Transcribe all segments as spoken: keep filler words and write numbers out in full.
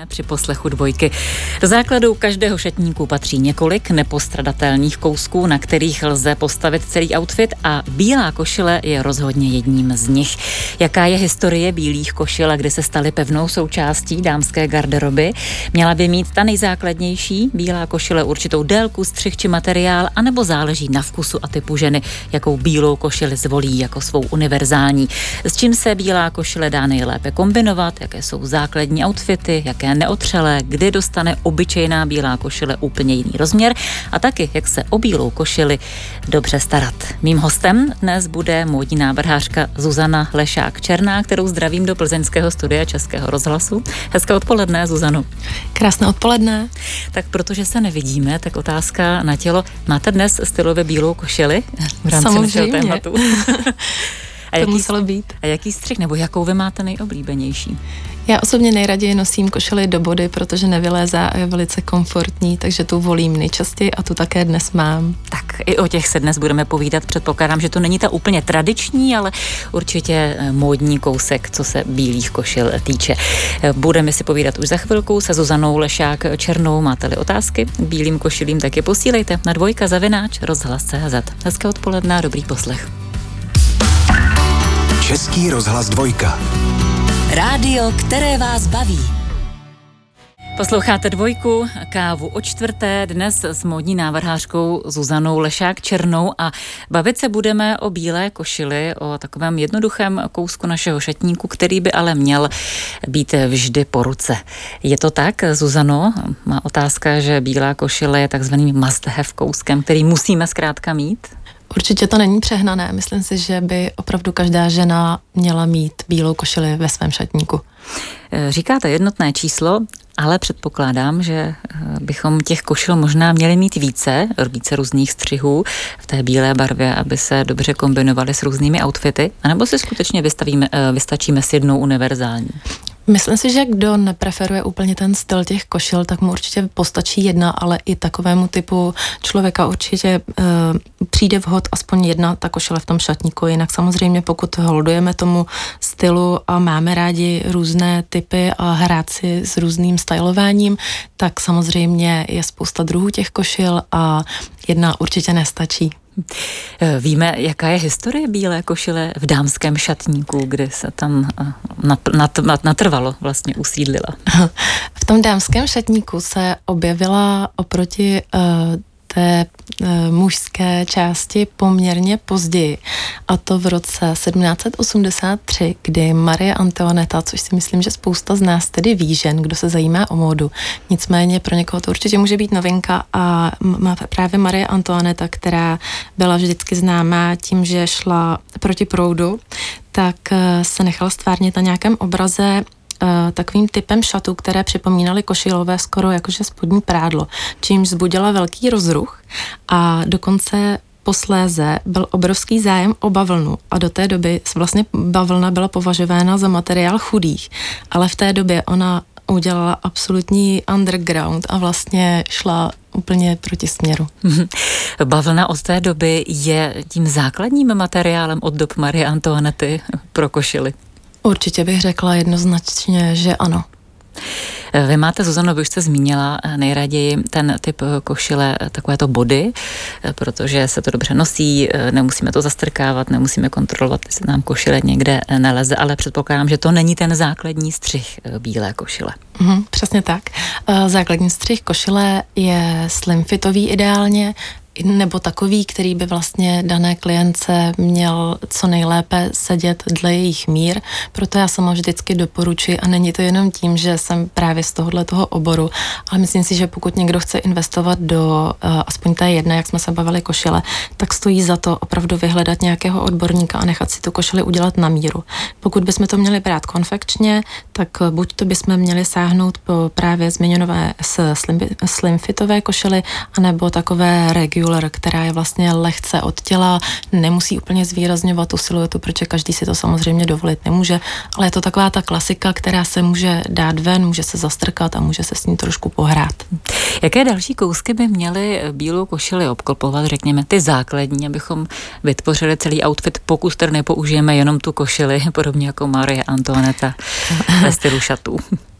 Při poslechu Dvojky. Do základu každého šatníku patří několik nepostradatelných kousků, na kterých lze postavit celý outfit, a bílá košile je rozhodně jedním z nich. Jaká je historie bílých košil a kdy se staly pevnou součástí dámské garderoby? Měla by mít ta nejzákladnější bílá košile určitou délku, střih či materiál, anebo záleží na vkusu a typu ženy, jakou bílou košili zvolí jako svou univerzální? S čím se bílá košile dá nejlépe kombinovat, jaké jsou základní outfity, jaké neotřelé, kdy dostane obyčejná bílá košile úplně jiný rozměr a taky, jak se o bílou košili dobře starat. Mým hostem dnes bude módní návrhářka Zuzana Lešák-Černá, kterou zdravím do plzeňského studia Českého rozhlasu. Hezké odpoledne, Zuzano. Krásné odpoledne. Tak protože se nevidíme, tak otázka na tělo. Máte dnes stylově bílou košili v rámci našeho tématu? A jaký, to muselo být. A jaký střih, nebo jakou vy máte nejoblíbenější? Já osobně nejraději nosím košili do body, protože nevylézá a je velice komfortní, takže tu volím nejčastěji a tu také dnes mám. Tak i o těch se dnes budeme povídat. Předpokládám, že to není ta úplně tradiční, ale určitě módní kousek, co se bílých košil týče. Budeme si povídat už za chvilku se Zuzanou Lešák-Černou. Máte-li otázky k bílým košilím, tak je posílejte na dvojka zavináč rozhlas tečka cé zet. Hezké odpoledne a dobrý poslech. Český rozhlas Dvojka. Rádio, které vás baví. Posloucháte Dvojku, kávu o čtvrté, dnes s módní návrhářkou Zuzanou Lešák-Černou, a bavit se budeme o bílé košili, o takovém jednoduchém kousku našeho šatníku, který by ale měl být vždy po ruce. Je to tak, Zuzano? Má otázka, že bílá košile je takzvaným must have kouskem, který musíme zkrátka mít? Určitě to není přehnané. Myslím si, že by opravdu každá žena měla mít bílou košili ve svém šatníku. Říkáte jednotné číslo, ale předpokládám, že bychom těch košil možná měli mít více, více různých střihů v té bílé barvě, aby se dobře kombinovaly s různými outfity, anebo si skutečně vystavíme, vystačíme s jednou univerzální? Myslím si, že kdo nepreferuje úplně ten styl těch košil, tak mu určitě postačí jedna, ale i takovému typu člověka určitě e, přijde vhod aspoň jedna ta košile v tom šatníku. Jinak samozřejmě, pokud holdujeme tomu stylu a máme rádi různé typy a hrát si s různým stylováním, tak samozřejmě je spousta druhů těch košil a jedna určitě nestačí. Víme, jaká je historie bílé košile v dámském šatníku, kdy se tam nat, nat, nat, natrvalo vlastně usídlila? V tom dámském šatníku se objevila oproti uh, té uh, mužské části poměrně později, a to v roce sedmnáct osmdesát tři, kdy Marie Antoinetta, což si myslím, že spousta z nás tedy ví, žen, kdo se zajímá o módu. Nicméně pro někoho to určitě může být novinka, a má právě Marie Antoinetta, která byla vždycky známá tím, že šla proti proudu, tak uh, se nechala stvárnit na nějakém obraze takovým typem šatů, které připomínaly košilové skoro jakože spodní prádlo, čímž vzbudila velký rozruch, a dokonce posléze byl obrovský zájem o bavlnu, a do té doby vlastně bavlna byla považována za materiál chudých, ale v té době ona udělala absolutní underground a vlastně šla úplně proti směru. Bavlna od té doby je tím základním materiálem od dob Marie Antoinety pro košily. Určitě bych řekla jednoznačně, že ano. Vy máte, Zuzano, vy už jste zmínila nejraději ten typ košile, takovéto body, protože se to dobře nosí, nemusíme to zastrkávat, nemusíme kontrolovat, jestli nám košile někde neleze, ale předpokládám, že to není ten základní střih bílé košile. Mhm, přesně tak. Základní střih košile je slim fitový ideálně, nebo takový, který by vlastně dané klientce měl co nejlépe sedět dle jejich mír. Proto já sama vždycky doporučuji, a není to jenom tím, že jsem právě z tohohle toho oboru, ale myslím si, že pokud někdo chce investovat do uh, aspoň té jedné, jak jsme se bavili, košile, tak stojí za to opravdu vyhledat nějakého odborníka a nechat si tu košili udělat na míru. Pokud bychom to měli brát konfekčně, tak buď to bychom měli sáhnout po právě zmiňované slim, slim fitové košily, anebo takové regular, která je vlastně lehce od těla, nemusí úplně zvýrazňovat tu siluetu, protože každý si to samozřejmě dovolit nemůže, ale je to taková ta klasika, která se může dát ven, může se zastrkat a může se s ní trošku pohrát. Jaké další kousky by měly bílou košili obklopovat, řekněme, ty základní, abychom vytvořili celý outfit, pokud tedy nepoužijeme jenom tu košili, podobně jako Marie Antoinetta ve stylu šatů?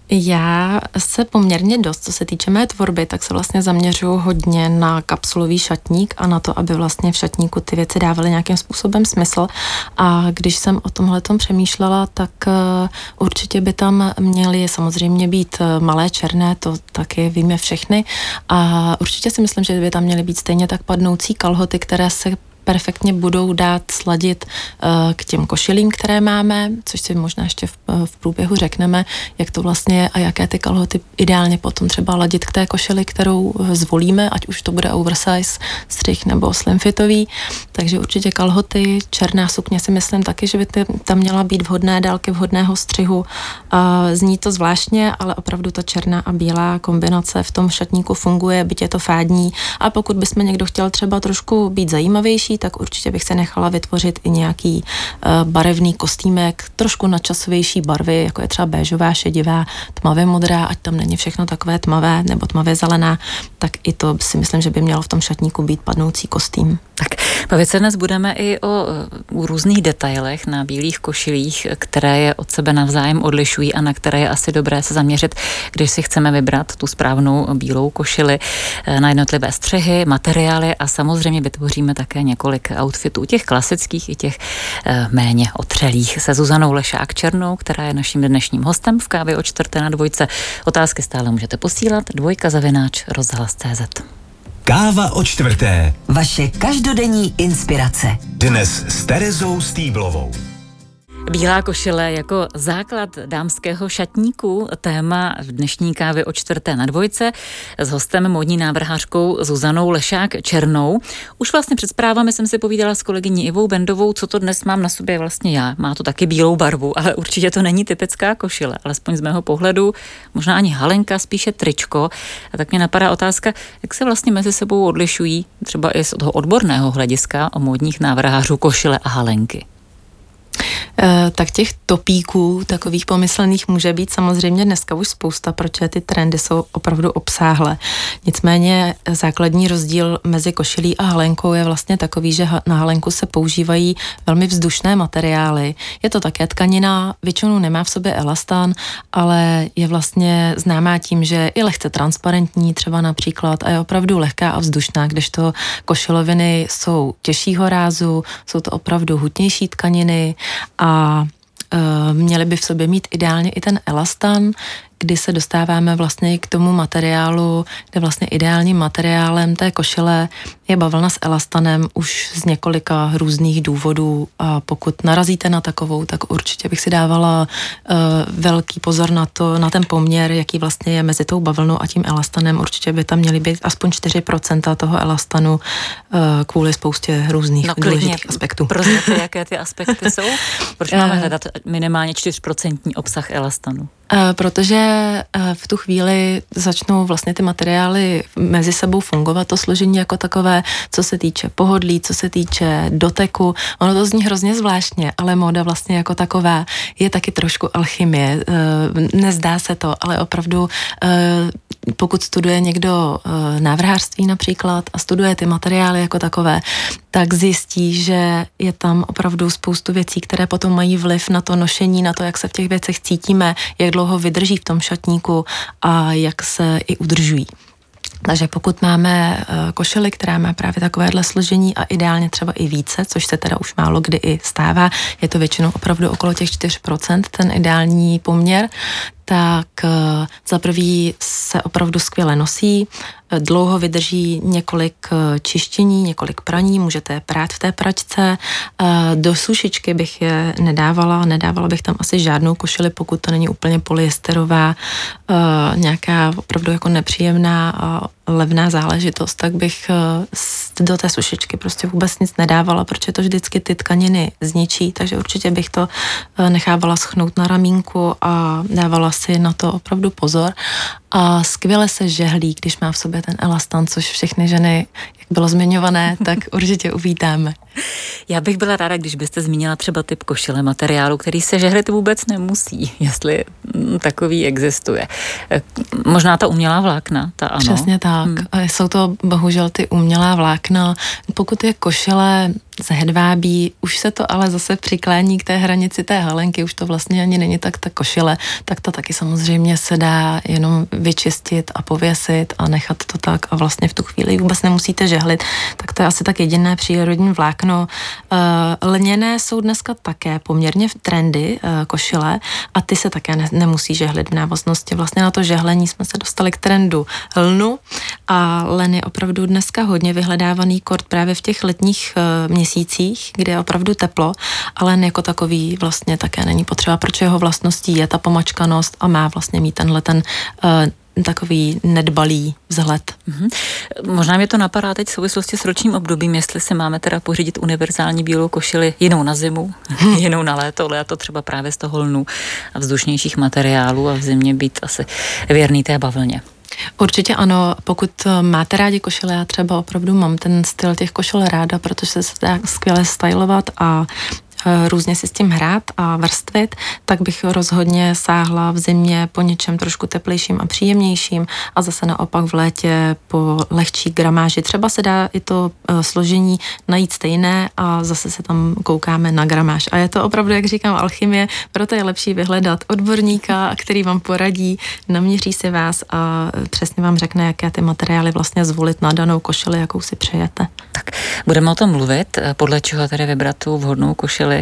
Já se poměrně dost, co se týče mé tvorby, tak se vlastně zaměřuju hodně na kapsulový šatník a na to, aby vlastně v šatníku ty věci dávaly nějakým způsobem smysl. A když jsem o tomhletom přemýšlela, tak určitě by tam měly samozřejmě být malé černé, to taky víme všechny. A určitě si myslím, že by tam měly být stejně tak padnoucí kalhoty, které se perfektně budou dát sladit uh, k těm košilím, které máme, což si možná ještě v, v průběhu řekneme, jak to vlastně je a jaké ty kalhoty ideálně potom třeba ladit k té košili, kterou zvolíme, ať už to bude oversize, střih nebo slimfitový. Takže určitě kalhoty, černá sukně si myslím taky, že by ty, tam měla být vhodné délky vhodného střihu. Uh, zní to zvláštně, ale opravdu ta černá a bílá kombinace v tom šatníku funguje, byť je to fádní. A pokud bychom někdo chtěl třeba trošku být zajímavější, tak určitě bych se nechala vytvořit i nějaký uh, barevný kostýmek, trošku nadčasovější barvy, jako je třeba béžová, šedivá, tmavě modrá, ať tam není všechno takové tmavé nebo tmavě zelená, tak i to si myslím, že by mělo v tom šatníku být padnoucí kostým. Tak bavit se dnes budeme i o, o různých detailech na bílých košilích, které je od sebe navzájem odlišují a na které je asi dobré se zaměřit, když si chceme vybrat tu správnou bílou košili, na jednotlivé střihy, materiály a samozřejmě vytvoříme také několik outfitů, těch klasických i těch e, méně otřelých. Se Zuzanou Lešák-Černou, která je naším dnešním hostem v Kávě o čtvrté na dvojce. Otázky stále můžete posílat dvojka zavináč rozhlas tečka cé zet. Káva o čtvrté. Vaše každodenní inspirace. Dnes s Terezou Stýblovou. Bílá košile jako základ dámského šatníku, téma v dnešní Kávě o čtvrté na dvojce s hostem, módní návrhářkou Zuzanou Lešák-Černou. Už vlastně před zprávami jsem si povídala s kolegyní Ivou Bendovou, co to dnes mám na sobě vlastně já. Má to taky bílou barvu, ale určitě to není typická košile, alespoň z mého pohledu, možná ani halenka, spíše tričko. A tak mě napadá otázka, jak se vlastně mezi sebou odlišují třeba i z toho odborného hlediska o módních návrhářů košile a halenky. Tak těch topíků, takových pomyslných, může být samozřejmě dneska už spousta, protože ty trendy jsou opravdu obsáhlé. Nicméně základní rozdíl mezi košilí a halenkou je vlastně takový, že na halenku se používají velmi vzdušné materiály. Je to také tkanina, většinou nemá v sobě elastán, ale je vlastně známá tím, že je lehce transparentní třeba například a je opravdu lehká a vzdušná, kdežto košiloviny jsou těžšího rázu, jsou to opravdu hutnější tkaniny a e, měly by v sobě mít ideálně i ten elastan, kdy se dostáváme vlastně k tomu materiálu, kde vlastně ideálním materiálem té košile je bavlna s elastanem už z několika různých důvodů a pokud narazíte na takovou, tak určitě bych si dávala uh, velký pozor na to, na ten poměr, jaký vlastně je mezi tou bavlnou a tím elastanem. Určitě by tam měly být aspoň čtyři procenta toho elastanu uh, kvůli spoustě různých no, důležitých aspektů. Proznáte, jaké ty aspekty jsou? Proč máme hledat minimálně čtyři procenta obsah elastanu? Protože v tu chvíli začnou vlastně ty materiály mezi sebou fungovat, to složení jako takové, co se týče pohodlí, co se týče doteku. Ono to zní hrozně zvláštně, ale móda vlastně jako taková je taky trošku alchymie. Nezdá se to, ale opravdu pokud studuje někdo návrhářství například a studuje ty materiály jako takové, tak zjistí, že je tam opravdu spoustu věcí, které potom mají vliv na to nošení, na to, jak se v těch věcech cítíme, jak dlouho vydrží v tom šatníku a jak se i udržují. Takže pokud máme košili, která má právě takovéhle složení a ideálně třeba i více, což se teda už málo kdy i stává, je to většinou opravdu okolo těch čtyři procenta ten ideální poměr, tak za prvý se opravdu skvěle nosí, dlouho vydrží několik čištění, několik praní, můžete je prát v té pračce. Do sušičky bych je nedávala, nedávala bych tam asi žádnou košili, pokud to není úplně polyesterová, nějaká opravdu jako nepříjemná a levná záležitost, tak bych do té sušičky prostě vůbec nic nedávala, protože to vždycky ty tkaniny zničí, takže určitě bych to nechávala schnout na ramínku a dávala si na to opravdu pozor. A skvěle se žehlí, když má v sobě ten elastan, což všechny ženy, jak bylo zmiňované, tak určitě uvítáme. Já bych byla ráda, když byste zmínila třeba typ košile materiálu, který se žehlit vůbec nemusí, jestli takový existuje. Možná ta umělá vlákna, ta ano. Přesně tak. Hmm. Jsou to bohužel ty umělá vlákna. Pokud je košile zhedvábí, už se to ale zase přiklání k té hranici té halenky, už to vlastně ani není tak ta košile, tak to taky samozřejmě se dá jenom vyčistit a pověsit a nechat to tak a vlastně v tu chvíli vůbec nemusíte žehlit, tak to je asi tak jediné přírodní vlákno. Uh, lněné jsou dneska také poměrně v trendy uh, košile a ty se také ne, nemusí žehlit v návaznosti. Vlastně na to žehlení jsme se dostali k trendu lnu a len je opravdu dneska hodně vyhledávaný kort právě v těch letních uh, měsících, kde je opravdu teplo, ale jako takový vlastně také není potřeba, protože jeho vlastností je ta pomačkanost a má vlastně mít tenhle ten uh, takový nedbalý vzhled. Mm-hmm. Možná mě to napadá teď v souvislosti s ročním obdobím, jestli si máme teda pořídit univerzální bílou košili jinou na zimu, hmm. jinou na léto, ale to třeba právě z toho lnu a vzdušnějších materiálů a v zimě být asi věrný té bavlně. Určitě ano, pokud máte rádi košile, já třeba opravdu mám ten styl těch košil ráda, protože se dá skvěle stylovat a různě si s tím hrát a vrstvit, tak bych rozhodně sáhla v zimě po něčem trošku teplejším a příjemnějším a zase naopak v létě po lehčí gramáži. Třeba se dá i to složení najít stejné a zase se tam koukáme na gramáž. A je to opravdu, jak říkám, alchymie, proto je lepší vyhledat odborníka, který vám poradí, naměří si vás a přesně vám řekne, jaké ty materiály vlastně zvolit na danou košili, jakou si přejete. Tak, budeme o tom mluvit, podle čeho tady vybrat tu vhodnou košili,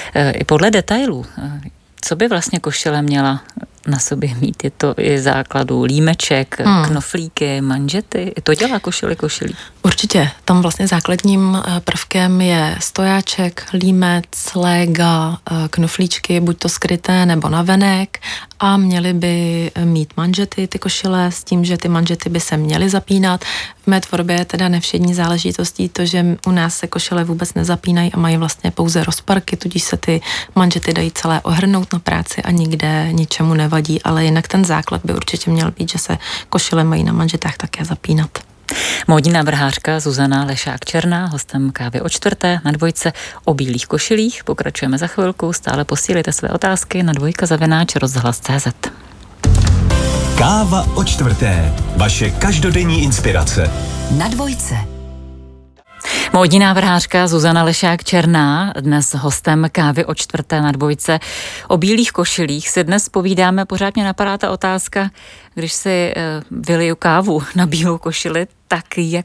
i podle detailů. Co by vlastně košile měla na sobě mít? Je to i základu límeček, hmm. knoflíky, manžety? I to dělá košili košilí? Určitě. Tam vlastně základním prvkem je stojáček, límec, léga, knoflíčky, buď to skryté nebo navenek a měly by mít manžety ty košile s tím, že ty manžety by se měly zapínat. V mé tvorbě je teda nevšední záležitostí to, že u nás se košile vůbec nezapínají a mají vlastně pouze rozparky, tudíž se ty manžety dají celé ohrnout na práci a nikde ničemu nevadí, ale jinak ten základ by určitě měl být, že se košile mají na manžetách také zapínat. Módní návrhářka Zuzana Lešák-Černá, hostem Kávy o čtvrté na Dvojce o bílých košilích. Pokračujeme za chvilku, stále posílejte své otázky na dvojka zavináč rozhlas tečka cé zet. Káva o čtvrté. Vaše každodenní inspirace. Na Dvojce. Módní návrhářka Zuzana Lešák-Černá, dnes hostem Kávy o čtvrté na Dvojce. O bílých košilích si dnes povídáme, pořád mě napadá ta otázka, když si uh, vyliju kávu na bílou košili, tak jak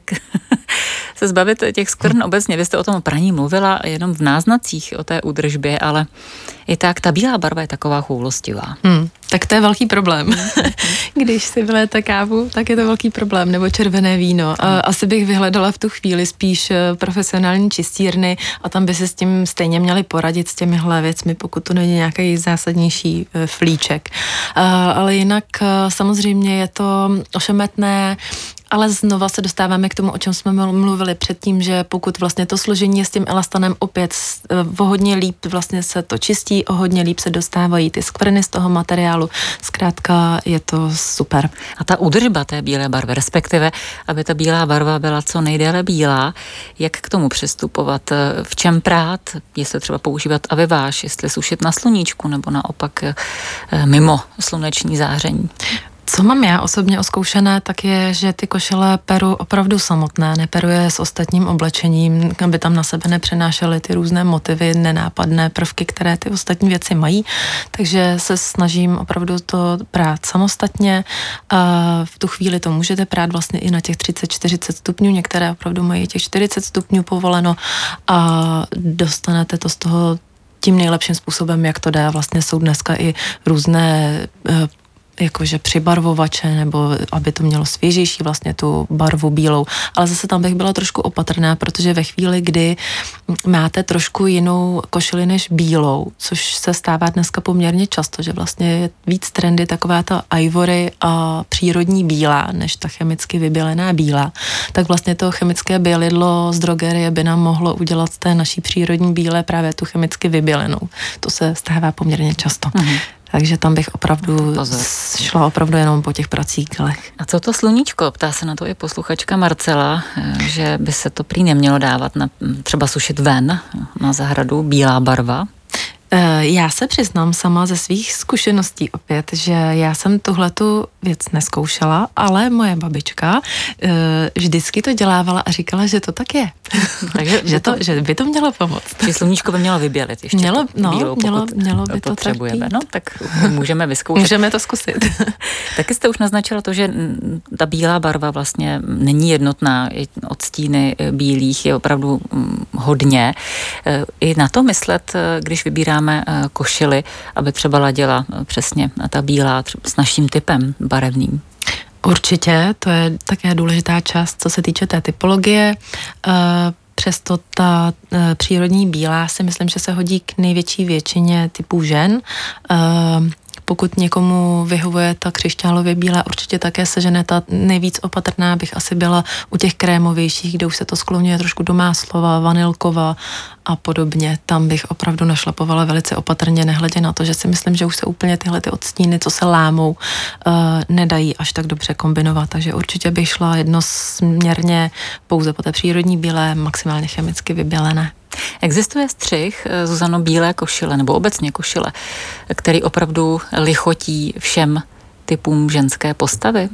se zbavit těch skvrn obecně. Vy jste o tom praní mluvila jenom v náznacích o té údržbě, ale i tak ta bílá barva je taková choulostivá. Hmm, tak to je velký problém. Když si vyléte kávu, tak je to velký problém, nebo červené víno. A asi bych vyhledala v tu chvíli spíš profesionální čistírny a tam by se s tím stejně měli poradit s těmihle věcmi, pokud to není nějaký zásadnější flíček. Ale jinak samozřejmě je to ošemetné, ale znova se dostáváme k tomu, o čem jsme mluvili předtím, že pokud vlastně to složení je s tím elastanem opět o hodně líp vlastně se to čistí, o hodně líp se dostávají ty skvrny z toho materiálu. Zkrátka je to super. A ta údržba té bílé barvy, respektive, aby ta bílá barva byla co nejdéle bílá, jak k tomu přistupovat? V čem prát? Jestli třeba používat aviváž, jestli sušit na sluníčku nebo naopak mimo sluneční záření? Co mám já osobně oskoušené, tak je, že ty košile peru opravdu samotné, neperu je s ostatním oblečením, aby tam na sebe nepřenášely ty různé motivy, nenápadné prvky, které ty ostatní věci mají. Takže se snažím opravdu to prát samostatně. A v tu chvíli to můžete prát vlastně i na těch třicet čtyřicet stupňů, některé opravdu mají těch čtyřicet stupňů povoleno a dostanete to z toho tím nejlepším způsobem, jak to dá. Vlastně jsou dneska i různé jakože přibarvovače, nebo aby to mělo svěžejší vlastně tu barvu bílou. Ale zase tam bych byla trošku opatrná, protože ve chvíli, kdy máte trošku jinou košili než bílou, což se stává dneska poměrně často, že vlastně je víc trendy taková ta ivory a přírodní bílá, než ta chemicky vybělená bílá, tak vlastně to chemické bělidlo z drogerie by nám mohlo udělat z té naší přírodní bílé právě tu chemicky vybělenou. To se stává poměrně často. Mhm. Takže tam bych opravdu Pozor. šla opravdu jenom po těch pracíkelech. A co to sluníčko? Ptá se na to i posluchačka Marcela, že by se to prý nemělo dávat na, třeba sušit ven na zahradu, bílá barva. Já se přiznám sama ze svých zkušeností opět, že já jsem tuhletu věc neskoušela, ale moje babička uh, vždycky to dělávala a říkala, že to tak je. Takže že, to, že by to mělo pomoct. Že sluníčko by mělo vybělit ještě mělo, tu no, bílou, mělo, mělo by to potřebujeme. tak no, tak můžeme vyzkoušet. Můžeme to zkusit. Taky jste už naznačila to, že ta bílá barva vlastně není jednotná. Odstíny bílých je opravdu hodně. I na to myslet, když vybíráme košili, aby třeba ladila přesně ta bílá s naším typem barevným. Určitě, to je také důležitá část, co se týče té typologie. Přesto ta přírodní bílá si myslím, že se hodí k největší většině typů žen. Pokud někomu vyhovuje ta křišťálově bílá, určitě také sežené ta nejvíc opatrná bych asi byla u těch krémovějších, kde už se to skloňuje trošku do máslova, vanilkova a podobně. Tam bych opravdu našlapovala velice opatrně, nehledě na to, že si myslím, že už se úplně tyhle ty odstíny, co se lámou, uh, nedají až tak dobře kombinovat. Takže určitě bych šla jednosměrně pouze po té přírodní bílé, maximálně chemicky vybělené. Existuje střih, Zuzano, bílé košile, nebo obecně košile, který opravdu lichotí všem typům ženské postavy?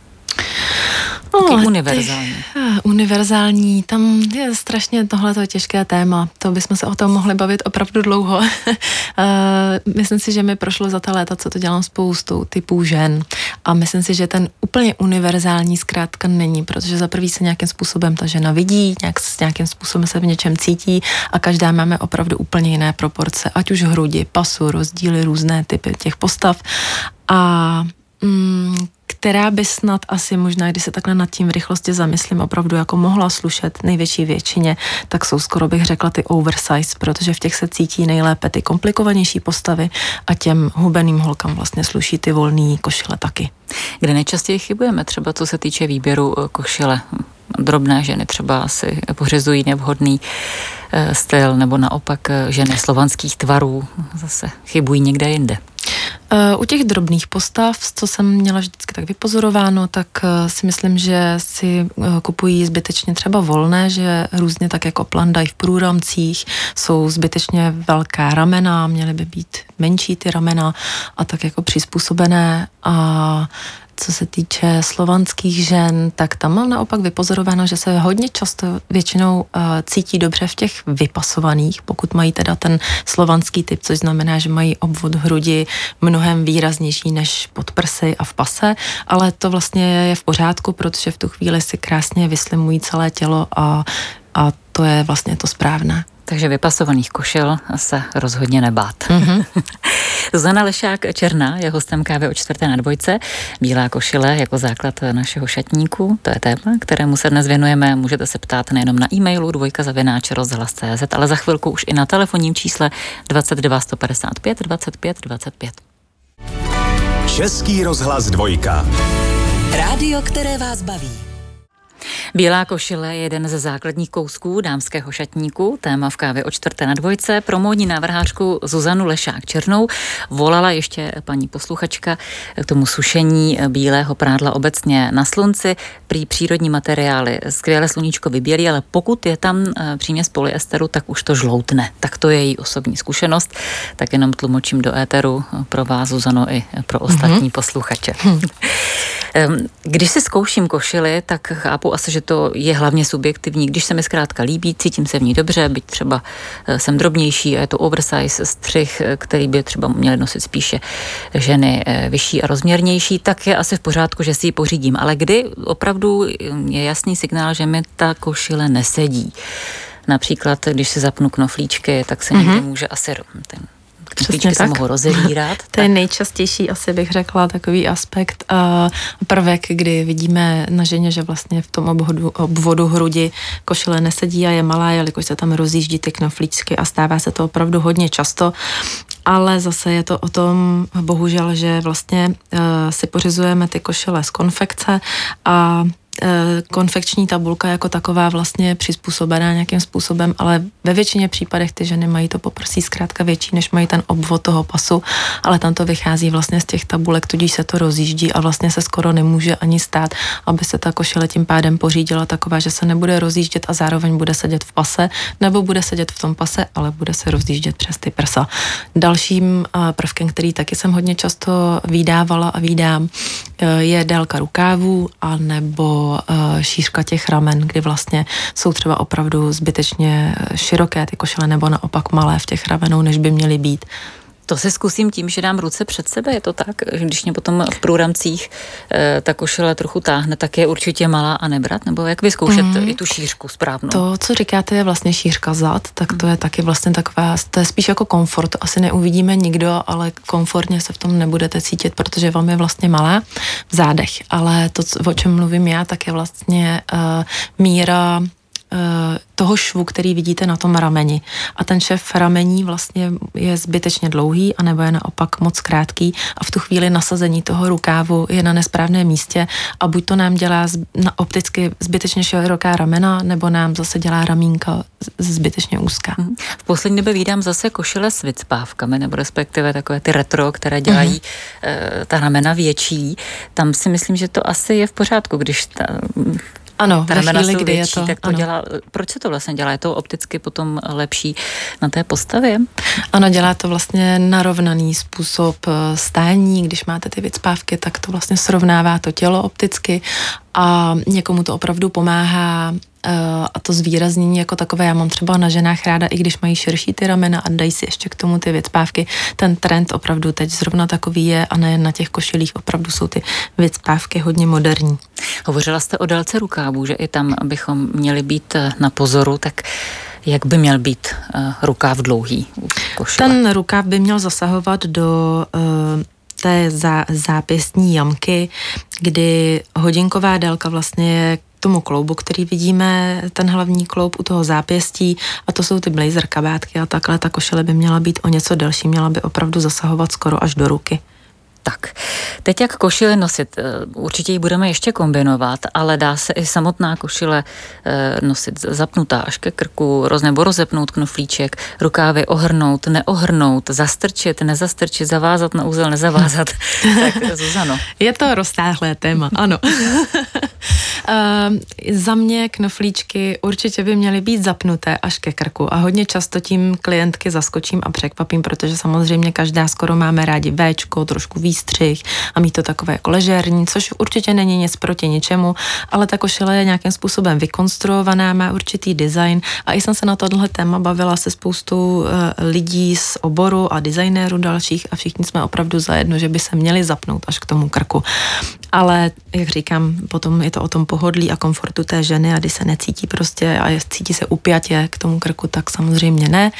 No, univerzální. Ty, univerzální, tam je strašně tohleto těžké téma. To bychom se o tom mohli bavit opravdu dlouho. uh, myslím si, že mi prošlo za ta léta, co to dělám spoustu typů žen. A myslím si, že ten úplně univerzální zkrátka není, protože za prvý se nějakým způsobem ta žena vidí, nějak, nějakým způsobem se v něčem cítí a každá máme opravdu úplně jiné proporce, ať už hrudi, pasu, rozdíly, různé typy těch postav. A mm, která by snad asi možná, když se takhle nad tím v rychlosti zamyslím, opravdu jako mohla slušet největší většině, tak jsou skoro bych řekla ty oversize, protože v těch se cítí nejlépe ty komplikovanější postavy a těm hubeným holkám vlastně sluší ty volný košile taky. Kde nejčastěji chybujeme třeba, co se týče výběru košile? Drobné ženy třeba asi pořizují nevhodný styl, nebo naopak ženy slovanských tvarů zase chybují někde jinde. U těch drobných postav, co jsem měla vždycky tak vypozorováno, tak si myslím, že si kupují zbytečně třeba volné, že různě tak jako plandají v průramcích, jsou zbytečně velká ramena, měly by být menší ty ramena a tak jako přizpůsobené. A co se týče slovanských žen, tak tam mám naopak vypozorováno, že se hodně často většinou uh, cítí dobře v těch vypasovaných, pokud mají teda ten slovanský typ, což znamená, že mají obvod hrudi mnohem výraznější než pod prsy a v pase, ale to vlastně je v pořádku, protože v tu chvíli si krásně vyslimují celé tělo a, a to je vlastně to správné. Takže vypasovaných košil se rozhodně nebát. Mm-hmm. Zuzana Lešák Černá je hostem Kávy o čtvrté na dvojce. Bílá košile jako základ našeho šatníku, to je téma, kterému se dnes věnujeme. Můžete se ptát nejenom na e-mailu dvojka zavináč rozhlas tečka cé zet, ale za chvilku už i na telefonním čísle dvacet dva sto padesát pět dvacet pět dvacet pět. Český rozhlas dvojka. Rádio, které vás baví. Bílá košile je jeden ze základních kousků dámského šatníku. Téma v Kávě o čtvrté na dvojce. Pro módní návrhářku Zuzanu Lešák Černou volala ještě paní posluchačka k tomu sušení bílého prádla obecně na slunci. Prý přírodní materiály skvěle sluníčko vybělí, ale pokud je tam příměs polyesteru, tak už to žloutne. Tak to je její osobní zkušenost. Tak jenom tlumočím do éteru pro vás, Zuzano, i pro ostatní mm-hmm. posluchače. Když si zkouším košili, tak chápu asi, že to je hlavně subjektivní. Když se mi zkrátka líbí, cítím se v ní dobře, byť třeba jsem drobnější a je to oversize střih, který by třeba měly nosit spíše ženy vyšší a rozměrnější, tak je asi v pořádku, že si ji pořídím. Ale kdy opravdu je jasný signál, že mi ta košile nesedí. Například, když si zapnu knoflíčky, tak se někdy mm-hmm. může asi ten knoflíčky se mohou rozevírat. To je nejčastější, asi bych řekla, takový aspekt a prvek, kdy vidíme na ženě, že vlastně v tom obvodu, obvodu hrudi košile nesedí a je malá, jelikož se tam rozjíždí ty knoflíčky a stává se to opravdu hodně často. Ale zase je to o tom, bohužel, že vlastně uh, si pořizujeme ty košile z konfekce a konfekční tabulka jako taková vlastně přizpůsobená nějakým způsobem, ale ve většině případech ty ženy mají to poprsí zkrátka větší, než mají ten obvod toho pasu, ale tam to vychází vlastně z těch tabulek, tudíž se to rozjíždí a vlastně se skoro nemůže ani stát, aby se ta košile tím pádem pořídila taková, že se nebude rozjíždět a zároveň bude sedět v pase, nebo bude sedět v tom pase, ale bude se rozjíždět přes ty prsa. Dalším prvkem, který taky jsem hodně často vídávala a vídám, je délka rukávů a nebo šířka těch ramen, kdy vlastně jsou třeba opravdu zbytečně široké ty košile nebo naopak malé v těch ramenou, než by měly být. To se zkusím tím, že dám ruce před sebe, je to tak? Když mě potom v průramcích e, ta košile trochu táhne, tak je určitě malá a nebrat? Nebo jak vyzkoušet mm. i tu šířku správnou? To, co říkáte, je vlastně šířka zad, tak to je taky vlastně taková, to je spíš jako komfort, to asi neuvidíme nikdo, ale komfortně se v tom nebudete cítit, protože vám je vlastně malá v zádech, ale to, o čem mluvím já, tak je vlastně uh, míra toho švu, který vidíte na tom rameni. A ten šev ramení vlastně je zbytečně dlouhý, anebo je naopak moc krátký a v tu chvíli nasazení toho rukávu je na nesprávném místě a buď to nám dělá na opticky zbytečně široká ramena, nebo nám zase dělá ramínka zbytečně úzká. V poslední době vídám zase košile s vycpávkami, nebo respektive takové ty retro, které dělají uh-huh. ta ramena větší. Tam si myslím, že to asi je v pořádku, když ta Ano, ta ve chvíli, kdy větší, je to, tak to ano. dělá, proč se to vlastně dělá? Je to opticky potom lepší na té postavě? Ano, dělá to vlastně narovnaný způsob stání, když máte ty vycpávky, tak to vlastně srovnává to tělo opticky a někomu to opravdu pomáhá a to zvýraznění jako takové, já mám třeba na ženách ráda, i když mají širší ty ramena a dají si ještě k tomu ty vycpávky, ten trend opravdu teď zrovna takový je a nejen na těch košilích, opravdu jsou ty vycpávky hodně moderní. Hovořila jste o délce rukávů, že i tam bychom měli být na pozoru, tak jak by měl být uh, rukáv dlouhý u košile? Ten rukáv by měl zasahovat do uh, té zá, zápěstní jamky, kdy hodinková délka vlastně je tomu kloubu, který vidíme, ten hlavní kloub u toho zápěstí a to jsou ty blazer kabátky a takhle ta košile by měla být o něco delší, měla by opravdu zasahovat skoro až do ruky. Tak, teď jak košile nosit, určitě ji budeme ještě kombinovat, ale dá se i samotná košile nosit zapnutá až ke krku, roz nebo rozepnout knoflíček, rukávy ohrnout, neohrnout, zastrčit, nezastrčit, zavázat na úzel, nezavázat. Tak Zuzano. Je to roztáhlé téma, ano. Uh, za mě knoflíčky určitě by měly být zapnuté až ke krku a hodně často tím klientky zaskočím a překvapím, protože samozřejmě každá skoro máme rádi véčko, trošku výstřih a mít to takové jako ležérní, což určitě není nic proti ničemu, ale ta košile je nějakým způsobem vykonstruovaná, má určitý design a i jsem se na tohle téma bavila se spoustu uh, lidí z oboru a designérů dalších a všichni jsme opravdu zajedno, že by se měli zapnout až k tomu krku. Ale, jak říkám, potom je to o tom pohodlí a komfortu té ženy a když se necítí prostě a cítí se upjatě k tomu krku, tak samozřejmě ne.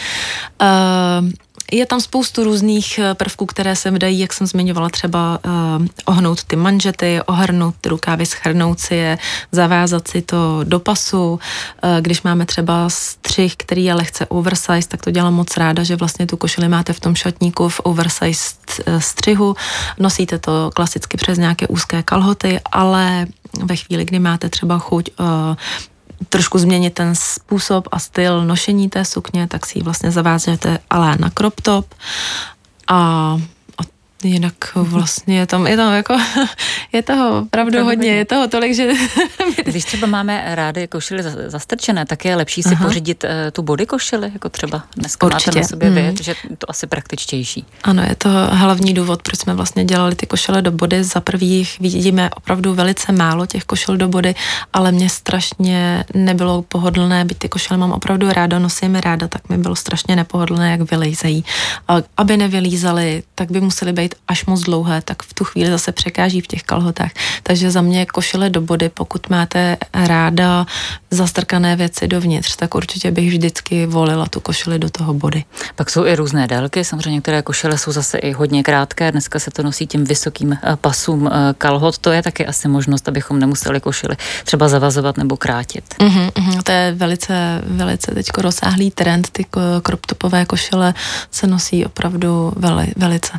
Uh, Je tam spoustu různých prvků, které se dají, jak jsem zmiňovala, třeba uh, ohnout ty manžety, ohrnout ty rukávy, schrnout si je, zavázat si to do pasu. Uh, když máme třeba střih, který je lehce oversize, tak to dělám moc ráda, že vlastně tu košili máte v tom šatníku v oversize střihu. Nosíte to klasicky přes nějaké úzké kalhoty, ale ve chvíli, kdy máte třeba chuť uh, trošku změnit ten způsob a styl nošení té sukně, tak si ji vlastně zavážete ale na crop top a, a jinak vlastně je tam, je tam jako, je toho opravdu hodně, hodně, je toho tolik, že... Když třeba máme rády košily zastrčené, tak je lepší si Aha. pořídit uh, tu body košily, jako třeba dneska Určitě. máte na sobě vy, mm. že to asi praktičtější. Ano, je to hlavní důvod, proč jsme vlastně dělali ty košile do body. Za prvých vidíme opravdu velice málo těch košil do body, ale mě strašně nebylo pohodlné, byť ty košile mám opravdu ráda, nosím je ráda, tak mi bylo strašně nepohodlné, jak vylejzají. A aby nevylízaly, tak by musely být až moc dlouhé, tak v tu chvíli zase překáží v těch kalhotách. Takže za mě košile do body, pokud máte ráda zastrkané věci dovnitř, tak určitě bych vždycky volila tu košili do toho body. Pak jsou i různé délky, samozřejmě některé košile jsou zase i hodně krátké, dneska se to nosí tím vysokým pasům kalhot, to je taky asi možnost, abychom nemuseli košily třeba zavazovat nebo krátit. Uh-huh, uh-huh, to je velice, velice teďko rozsáhlý trend, ty crop topové košile se nosí opravdu veli, velice.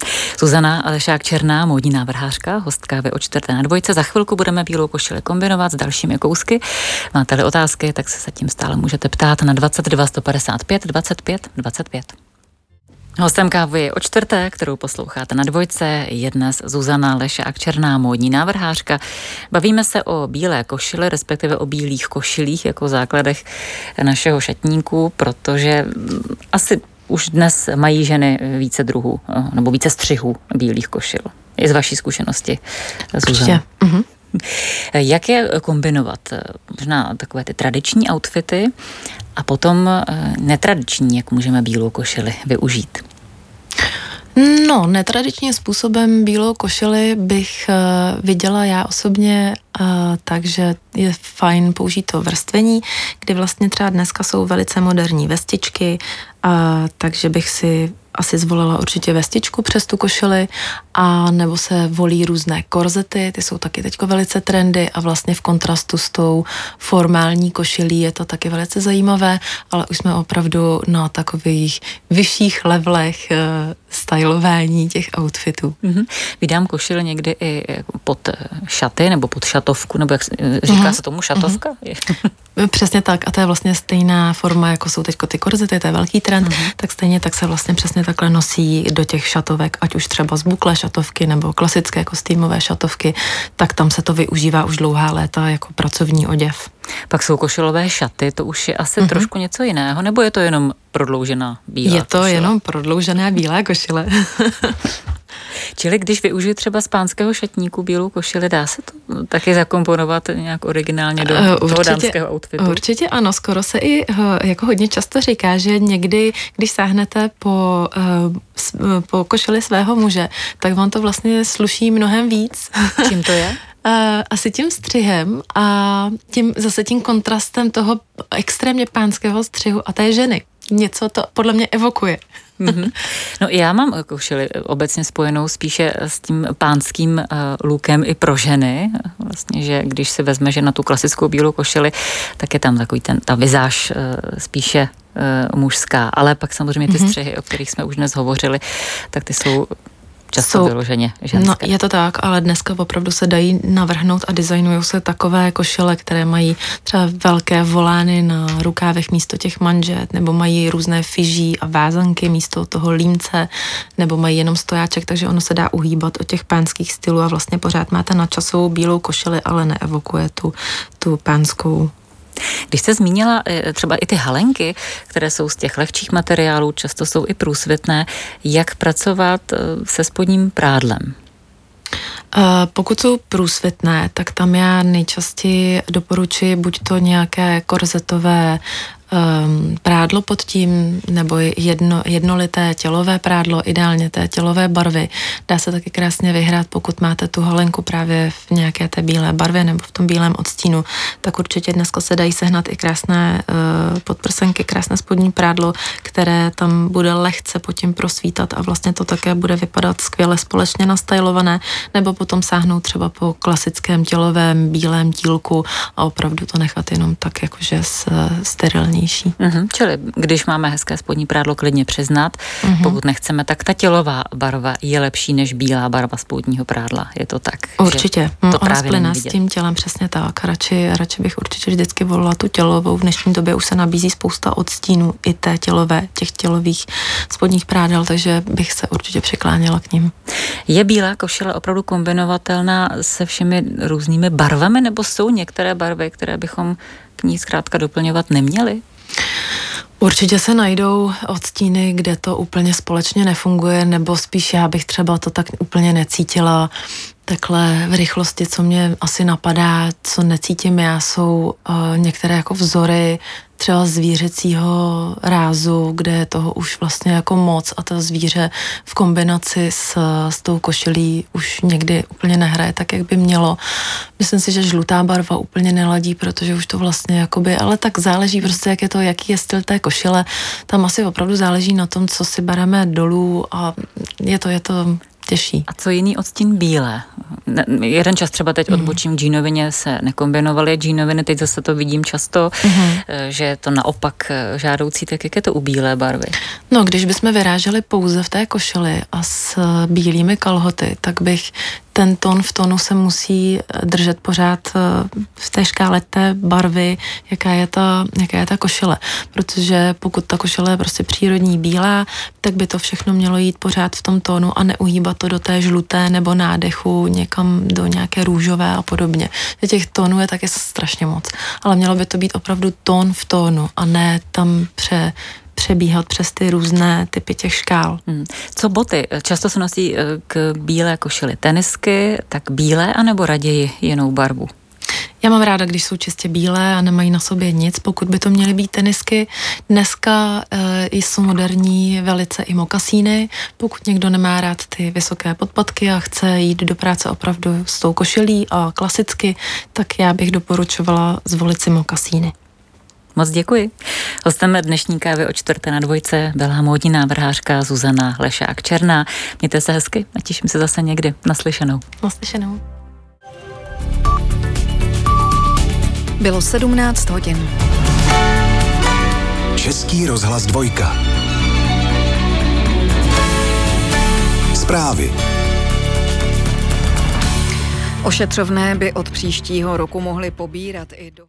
Zuzana Alešák Černá, módní návrhářka, host Kávy o čtvrté na dvojce. Za chvilku budeme bílou košili kombinovat s dalšími kousky. Máte-li otázky, tak se zatím stále můžete ptát na dvacet dva sto padesát pět dvacet pět dvacet pět. Hostem Kávy o čtvrté, kterou posloucháte na dvojce, je dnes Zuzana Alešák Černá, módní návrhářka. Bavíme se o bílé košili, respektive o bílých košilích jako základech našeho šatníku, protože asi už dnes mají ženy více druhů, nebo více střihů bílých košil. Je z vaší zkušenosti, Zuzana. Mhm. Jak je kombinovat? Možná takové ty tradiční outfity a potom netradiční, jak můžeme bílou košili využít? No, netradičním způsobem bílou košili bych uh, viděla já osobně uh, takže je fajn použít to vrstvení, kdy vlastně třeba dneska jsou velice moderní vestičky, uh, takže bych si asi zvolila určitě vestičku přes tu košili, a nebo se volí různé korzety, ty jsou taky teďko velice trendy a vlastně v kontrastu s tou formální košilí je to taky velice zajímavé, ale už jsme opravdu na takových vyšších levelech uh, stylování těch outfitů. Mm-hmm. Vydám košili někdy i pod šaty nebo pod šatovku, nebo jak říká mm-hmm. se tomu šatovka? Mm-hmm. Přesně tak, a to je vlastně stejná forma, jako jsou teďko ty korzety, to je velký trend, mm-hmm. tak stejně tak se vlastně přesně takhle nosí do těch šatovek, ať už třeba z bukle šatovky nebo klasické kostýmové šatovky, tak tam se to využívá už dlouhá léta jako pracovní oděv. Pak jsou košilové šaty, to už je asi mm-hmm. trošku něco jiného, nebo je to jenom prodloužená bílá Je to košile? jenom prodloužená bílá košile. Čili když využiju třeba z pánského šatníku bílou košili, dá se to taky zakomponovat nějak originálně do uh, toho dámského outfitu? Určitě ano, skoro se i jako hodně často říká, že někdy, když sáhnete po, uh, po košili svého muže, tak vám to vlastně sluší mnohem víc. Čím to je? Uh, asi tím střihem a tím, zase tím kontrastem toho extrémně pánského střihu a té ženy. Něco to podle mě evokuje. Mm-hmm. No já mám košili obecně spojenou spíše s tím pánským uh, lookem i pro ženy. Vlastně, že když si vezme žena tu klasickou bílou košili, tak je tam takový ten, ta vizáž uh, spíše uh, mužská. Ale pak samozřejmě ty mm-hmm. střihy, o kterých jsme už dnes hovořili, tak ty jsou často jsou, vyloženě ženské. No, je to tak, ale dneska opravdu se dají navrhnout a designují se takové košile, které mají třeba velké volány na rukávech místo těch manžet, nebo mají různé fyží a vázanky místo toho límce, nebo mají jenom stojáček, takže ono se dá uhýbat od těch pánských stylů a vlastně pořád máte nadčasovou bílou košili, ale neevokuje tu, tu pánskou. Když jste zmínila třeba i ty halenky, které jsou z těch lehčích materiálů, často jsou i průsvitné, jak pracovat se spodním prádlem? Pokud jsou průsvitné, tak tam já nejčastěji doporučuji buď to nějaké korzetové um, prádlo pod tím, nebo jedno, jednolité tělové prádlo, ideálně té tělové barvy. Dá se taky krásně vyhrát, pokud máte tu halenku právě v nějaké té bílé barvě nebo v tom bílém odstínu, tak určitě dneska se dají sehnat i krásné uh, podprsenky, krásné spodní prádlo, které tam bude lehce pod tím prosvítat a vlastně to také bude vypadat skvěle společně nastylované, nebo potom sáhnout třeba po klasickém tělovém bílém tílku a opravdu to nechat jenom tak jakože sterilnější. Mm-hmm. Čili když máme hezké spodní prádlo, klidně přiznat, mm-hmm. pokud nechceme, tak ta tělová barva je lepší než bílá barva spodního prádla. Je to tak? Určitě. To no, právě splyne s tím tělem, přesně tak. Radši, radši bych určitě vždycky volila tu tělovou. V dnešní době už se nabízí spousta odstínů i té tělové, těch tělových spodních prádel, takže bych se určitě přikláněla k nim. Je bílá košile opravdu kombinovatelná se všemi různými barvami, nebo jsou některé barvy, které bychom k ní zkrátka doplňovat neměli? Určitě se najdou odstíny, kde to úplně společně nefunguje, nebo spíš já bych třeba to tak úplně necítila. Takhle v rychlosti, co mě asi napadá, co necítím já, jsou uh, některé jako vzory třeba zvířecího rázu, kde je toho už vlastně jako moc a to zvíře v kombinaci s, s tou košilí už někdy úplně nehraje tak, jak by mělo. Myslím si, že žlutá barva úplně neladí, protože už to vlastně jakoby, ale tak záleží prostě, jak je to, jaký je styl té košile. Tam asi opravdu záleží na tom, co si bereme dolů a je to, je to těžší. A co jiný odstín bílé? Ne, jeden čas třeba teď odbočím, džínovině se nekombinovaly džínoviny, teď zase to vidím často, mm. že je to naopak žádoucí, tak jak je to u bílé barvy? No, když bychom vyráželi pouze v té košili a s bílými kalhoty, tak bych ten tón v tónu se musí držet pořád v té škále té barvy, jaká je ta, jaká je ta košile. Protože pokud ta košile je prostě přírodní bílá, tak by to všechno mělo jít pořád v tom tónu a neuhýbat to do té žluté nebo nádechu někam do nějaké růžové a podobně. Těch tónů je taky strašně moc. Ale mělo by to být opravdu tón v tónu a ne tam pře přebíhat přes ty různé typy těch škál. Hmm. Co boty? Často se nosí k bílé košili. Tenisky, tak bílé, anebo raději jinou barvu? Já mám ráda, když jsou čistě bílé a nemají na sobě nic, pokud by to měly být tenisky. Dneska e, jsou moderní velice i mokasíny. Pokud někdo nemá rád ty vysoké podpatky a chce jít do práce opravdu s tou košilí a klasicky, tak já bych doporučovala zvolit si mokasíny. Moc děkuji. Hostem dnešní kávy o čtvrté na dvojce byla módní návrhářka Zuzana Lešák-Černá. Mějte se hezky a těším se zase někdy. Naslyšenou. Naslyšenou. Bylo sedmnáct hodin. Český rozhlas dvojka. Zprávy. Ošetřovné by od příštího roku mohly pobírat i do...